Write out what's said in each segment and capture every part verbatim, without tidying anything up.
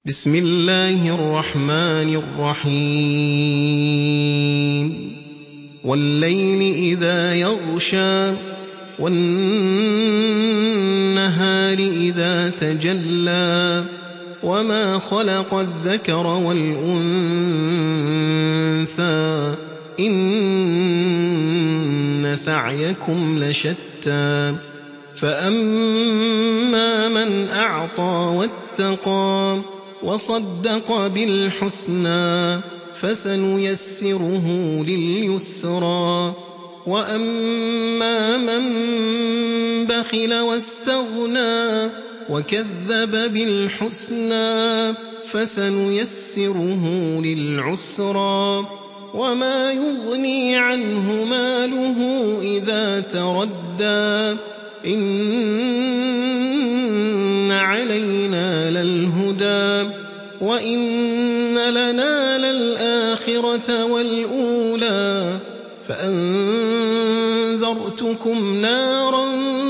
بسم الله الرحمن الرحيم والليل إذا يغشى والنهار إذا تجلى وما خلق الذكر والأنثى إن سعيكم لشتى فأما من أعطى واتقى وصدق بالحسنى فسنيسره لليسرى وأما من بخل واستغنى وكذب بالحسنى فسنيسره للعسرى وما يغني عنه ماله إذا تردى إن علينا للهدى وإن لنا للآخرة والأولى فأنذرتكم نارا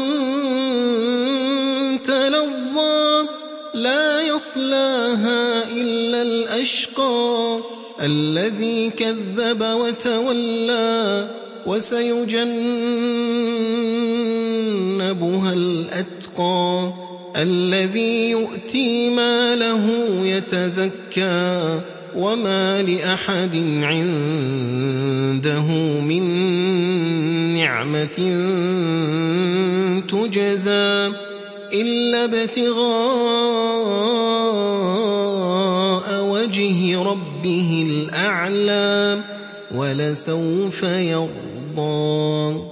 تلظى لا يصلاها إلا الأشقى الذي كذب وتولى وسيجنبها الأتقى الذي يؤتي ماله يتزكى وما لأحد عنده من نعمة تجزى إلا ابتغاء وجه ربه الأعلى ولسوف يرضى.